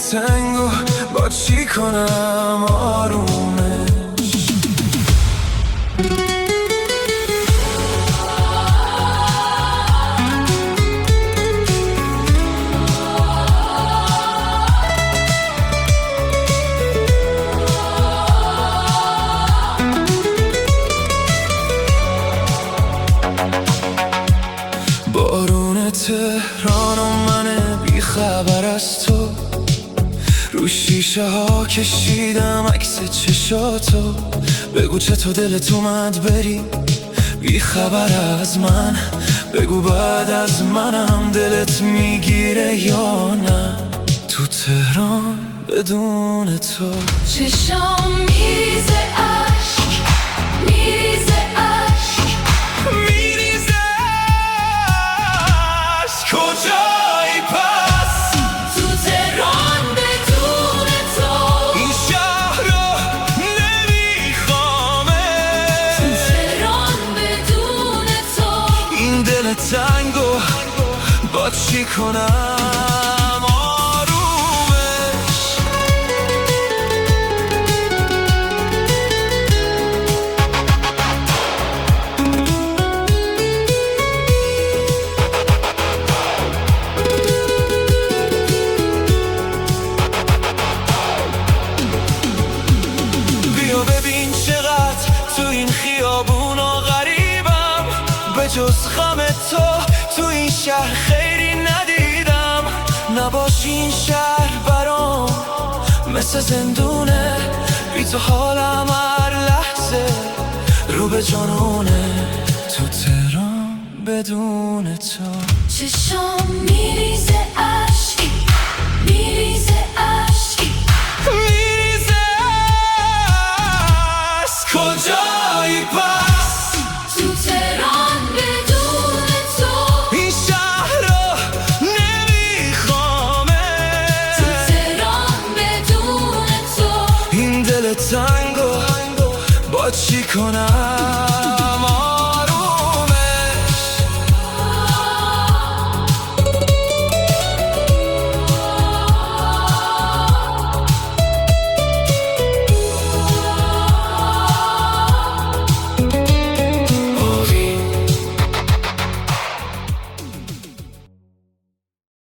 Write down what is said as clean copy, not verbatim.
تنگو با چی کنم آرومش. بارون تهران و من بی خبر از تو، رو شیشه ها کشیدم عکس چشاتو. بگو چطور دلت اومد بری بی خبر از من، بگو بعد از منم دلت میگیره یا نه. تو تهران بدون تو چشام میریزه عشق، میریزه عشق، میریزه عشق. کجایی پس تو تهران بدون تو، این شهر رو نمیخوامه. تو تهران بدون تو، این دل تنگو با چی کنم آرومش. بیا ببین چقدر تو این خیابونا غریبم، به جز غم تو این شهر خیری ندیدم. نباشی این شهر برام مثل زندونه، بی تو حالم هر لحظه رو به جانونه. تو تهران بدون تو چشام میریزه عشق، میریزه عشق، میریزه عشق. کجایی پس تو تهران بدون تو، این شهر رو نمیخوامه. تو تهران بدون تو، این دل تنگو با چی کنم